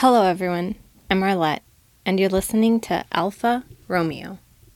Hello, everyone. I'm Marlette, and you're listening to Alpha Romeo.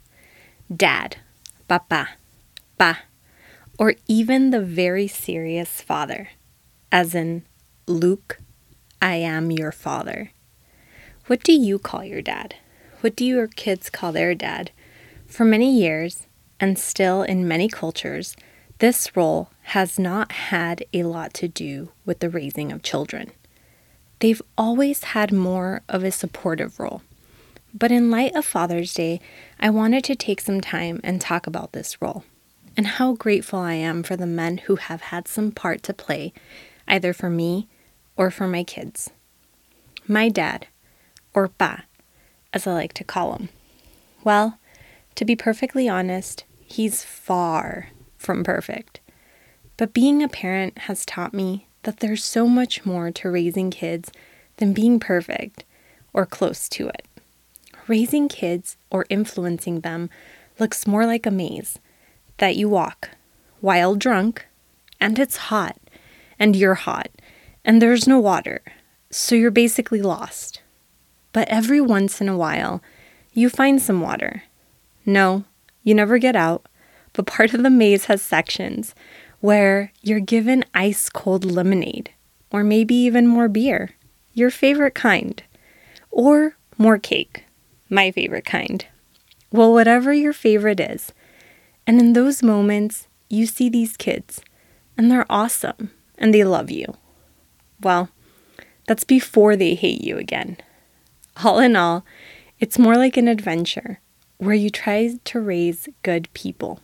Dad, papa, pa, or even the very serious father, as in, Luke, I am your father. What do you call your dad? What do your kids call their dad? For many years, and still in many cultures, this role has not had a lot to do with the raising of children. They've always had more of a supportive role. But in light of Father's Day, I wanted to take some time and talk about this role and how grateful I am for the men who have had some part to play, either for me or for my kids. My dad, or pa, as I like to call him. Well, to be perfectly honest, he's far from perfect. But being a parent has taught me that there's so much more to raising kids than being perfect or close to it. Raising kids or influencing them looks more like a maze that you walk while drunk, and it's hot, and you're hot, and there's no water, so you're basically lost. But every once in a while, you find some water. No, you never get out, but part of the maze has sections where you're given ice-cold lemonade, or maybe even more beer, your favorite kind, or more cake, my favorite kind. Well, whatever your favorite is. And in those moments, you see these kids, and they're awesome, and they love you. Well, that's before they hate you again. All in all, it's more like an adventure where you try to raise good people.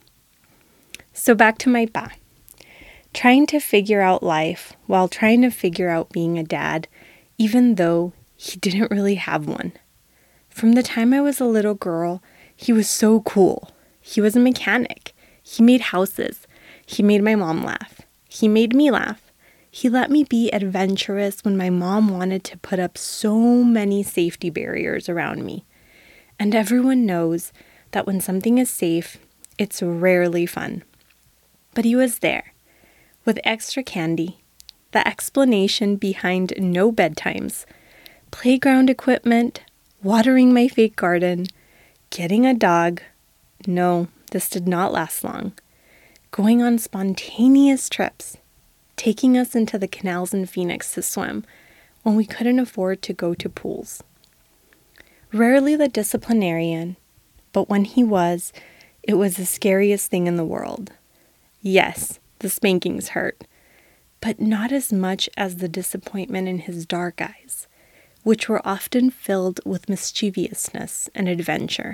So back to my pa. Trying to figure out life while trying to figure out being a dad, even though he didn't really have one. From the time I was a little girl, he was so cool. He was a mechanic. He made houses. He made my mom laugh. He made me laugh. He let me be adventurous when my mom wanted to put up so many safety barriers around me. And everyone knows that when something is safe, it's rarely fun. But he was there. With extra candy, the explanation behind no bedtimes, playground equipment, watering my fake garden, getting a dog. No, this did not last long. Going on spontaneous trips, taking us into the canals in Phoenix to swim when we couldn't afford to go to pools. Rarely the disciplinarian, but when he was, it was the scariest thing in the world. Yes, the spankings hurt, but not as much as the disappointment in his dark eyes, which were often filled with mischievousness and adventure.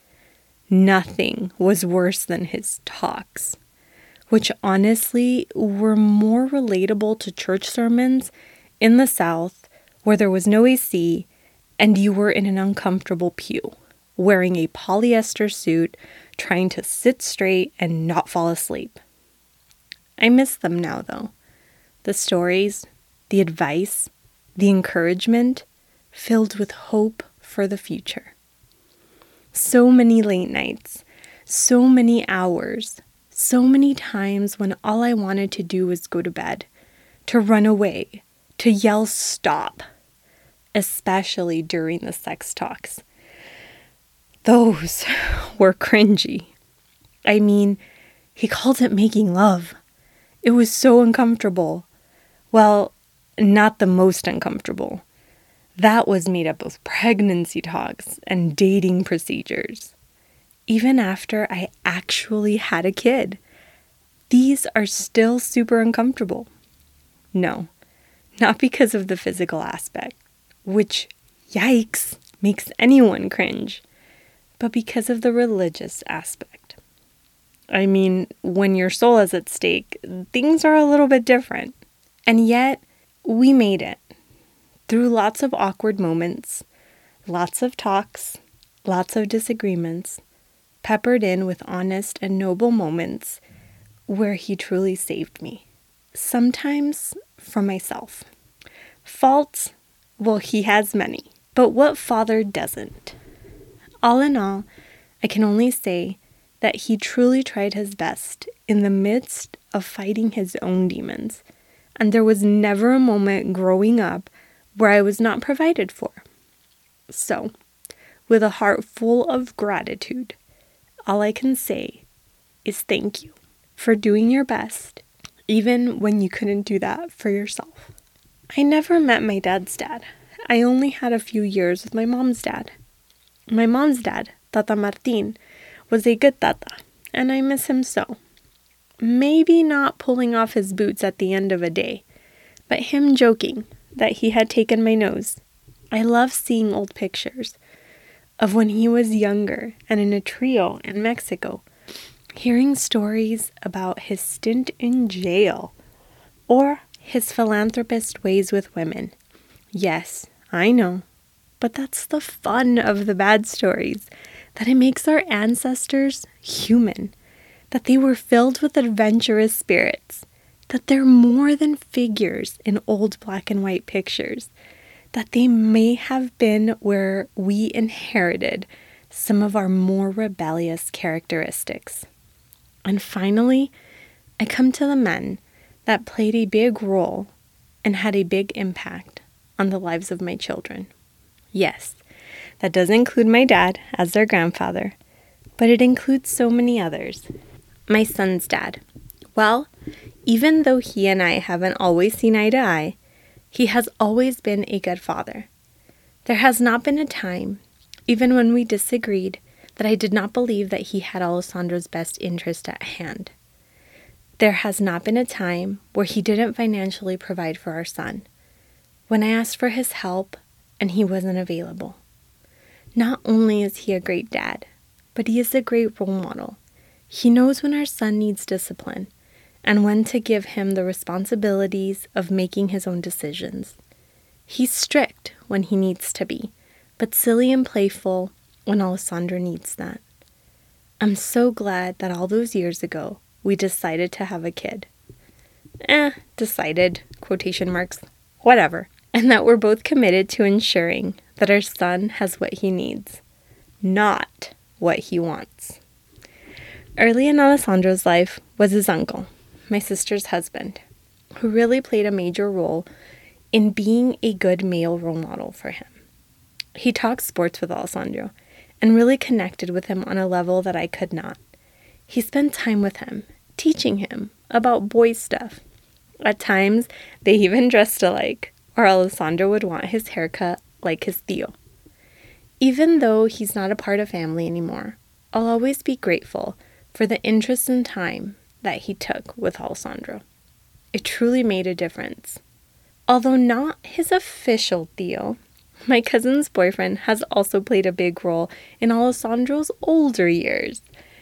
Nothing was worse than his talks, which honestly were more relatable to church sermons in the South where there was no AC and you were in an uncomfortable pew, wearing a polyester suit, trying to sit straight and not fall asleep. I miss them now, though. The stories, the advice, the encouragement, filled with hope for the future. So many late nights, so many hours, so many times when all I wanted to do was go to bed, to run away, to yell stop, especially during the sex talks. Those were cringy. I mean, he called it making love. It was so uncomfortable. Well, not the most uncomfortable. That was made up of pregnancy talks and dating procedures. Even after I actually had a kid, these are still super uncomfortable. No, not because of the physical aspect, which, yikes, makes anyone cringe, but because of the religious aspect. I mean, when your soul is at stake, things are a little bit different. And yet, we made it. Through lots of awkward moments, lots of talks, lots of disagreements, peppered in with honest and noble moments where he truly saved me. Sometimes from myself. Faults, well, he has many. But what father doesn't? All in all, I can only say that he truly tried his best in the midst of fighting his own demons. And there was never a moment growing up where I was not provided for. So, with a heart full of gratitude, all I can say is thank you for doing your best, even when you couldn't do that for yourself. I never met my dad's dad. I only had a few years with my mom's dad. My mom's dad, Tata Martin, was a good tata, and I miss him so. Maybe not pulling off his boots at the end of a day, but him joking that he had taken my nose. I love seeing old pictures of when he was younger and in a trio in Mexico, hearing stories about his stint in jail or his philanthropist ways with women. Yes, I know, but that's the fun of the bad stories, that it makes our ancestors human, that they were filled with adventurous spirits, that they're more than figures in old black and white pictures, that they may have been where we inherited some of our more rebellious characteristics. And finally, I come to the men that played a big role and had a big impact on the lives of my children. Yes, that does include my dad as their grandfather, but it includes so many others. My son's dad. Well, even though he and I haven't always seen eye to eye, he has always been a good father. There has not been a time, even when we disagreed, that I did not believe that he had Alessandro's best interest at hand. There has not been a time where he didn't financially provide for our son, when I asked for his help and he wasn't available. Not only is he a great dad, but he is a great role model. He knows when our son needs discipline and when to give him the responsibilities of making his own decisions. He's strict when he needs to be, but silly and playful when Alessandro needs that. I'm so glad that all those years ago, we decided to have a kid. Decided, quotation marks, whatever. And that we're both committed to ensuring that our son has what he needs, not what he wants. Early in Alessandro's life was his uncle, my sister's husband, who really played a major role in being a good male role model for him. He talked sports with Alessandro and really connected with him on a level that I could not. He spent time with him, teaching him about boy stuff. At times, they even dressed alike, or Alessandro would want his haircut like his tío. Even though he's not a part of family anymore, I'll always be grateful for the interest and time that he took with Alessandro. It truly made a difference. Although not his official tío, my cousin's boyfriend has also played a big role in Alessandro's older years.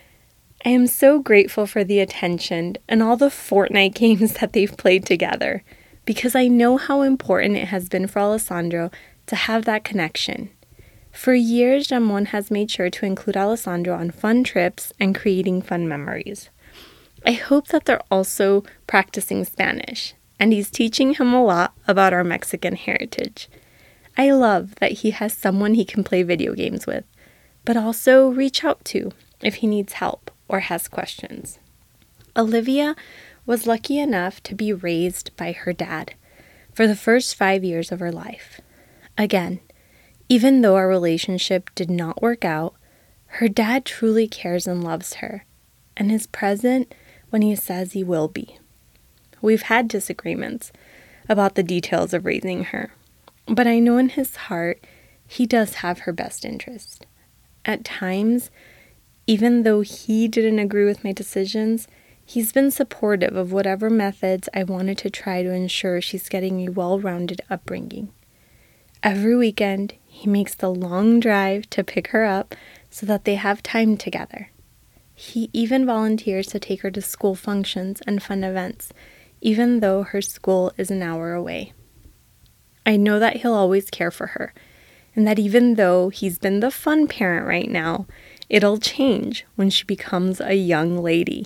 I am so grateful for the attention and all the Fortnite games that they've played together, because I know how important it has been for Alessandro to have that connection. For years, Jamon has made sure to include Alessandro on fun trips and creating fun memories. I hope that they're also practicing Spanish, and he's teaching him a lot about our Mexican heritage. I love that he has someone he can play video games with, but also reach out to if he needs help or has questions. Olivia was lucky enough to be raised by her dad for the first 5 years of her life. Again, even though our relationship did not work out, her dad truly cares and loves her, and is present when he says he will be. We've had disagreements about the details of raising her, but I know in his heart he does have her best interest. At times, even though he didn't agree with my decisions, he's been supportive of whatever methods I wanted to try to ensure she's getting a well-rounded upbringing. Every weekend, he makes the long drive to pick her up so that they have time together. He even volunteers to take her to school functions and fun events, even though her school is an hour away. I know that he'll always care for her, and that even though he's been the fun parent right now, it'll change when she becomes a young lady.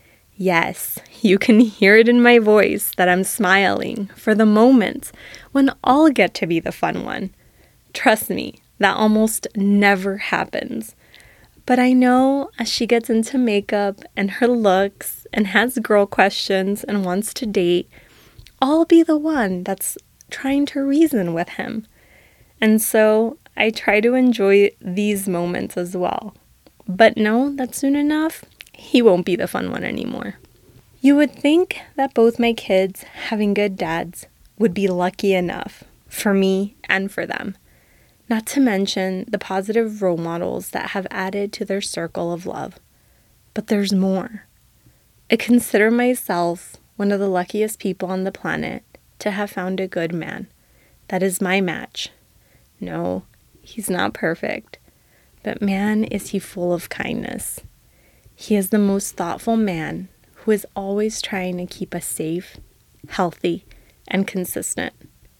Yes, you can hear it in my voice that I'm smiling for the moments when I'll get to be the fun one. Trust me, that almost never happens. But I know as she gets into makeup and her looks and has girl questions and wants to date, I'll be the one that's trying to reason with him. And so I try to enjoy these moments as well. But know that soon enough, he won't be the fun one anymore. You would think that both my kids having good dads would be lucky enough for me and for them. Not to mention the positive role models that have added to their circle of love. But there's more. I consider myself one of the luckiest people on the planet to have found a good man. That is my match. No, he's not perfect. But man, is he full of kindness. He is the most thoughtful man who is always trying to keep us safe, healthy, and consistent.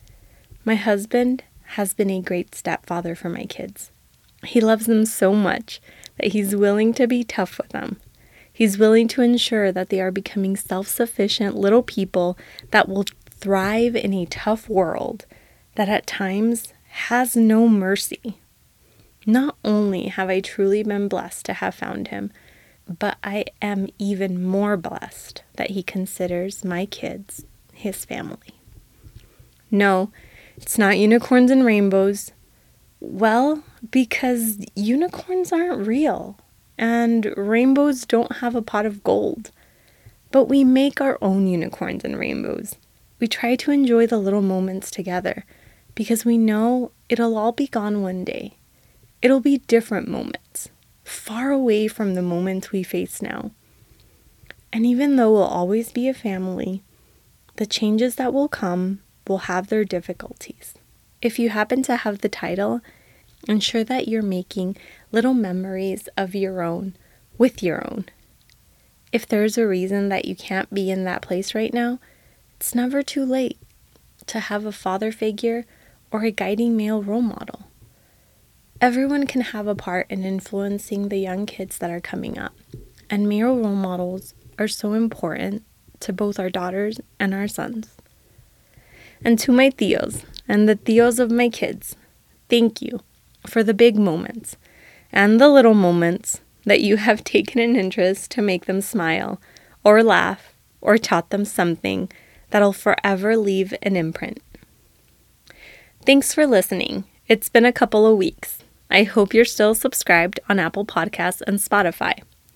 My husband has been a great stepfather for my kids. He loves them so much that he's willing to be tough with them. He's willing to ensure that they are becoming self-sufficient little people that will thrive in a tough world that at times has no mercy. Not only have I truly been blessed to have found him, but I am even more blessed that he considers my kids his family. No, it's not unicorns and rainbows. Well, because unicorns aren't real, and rainbows don't have a pot of gold. But we make our own unicorns and rainbows. We try to enjoy the little moments together, because we know it'll all be gone one day. It'll be different moments, far away from the moments we face now. And even though we'll always be a family, the changes that will come will have their difficulties. If you happen to have the title, ensure that you're making little memories of your own with your own. If there's a reason that you can't be in that place right now, it's never too late to have a father figure or a guiding male role model. Everyone can have a part in influencing the young kids that are coming up, and male role models are so important to both our daughters and our sons. And to my tios and the tios of my kids, thank you for the big moments and the little moments that you have taken an interest to make them smile or laugh or taught them something that'll forever leave an imprint. Thanks for listening. It's been a couple of weeks. I hope you're still subscribed on Apple Podcasts and Spotify.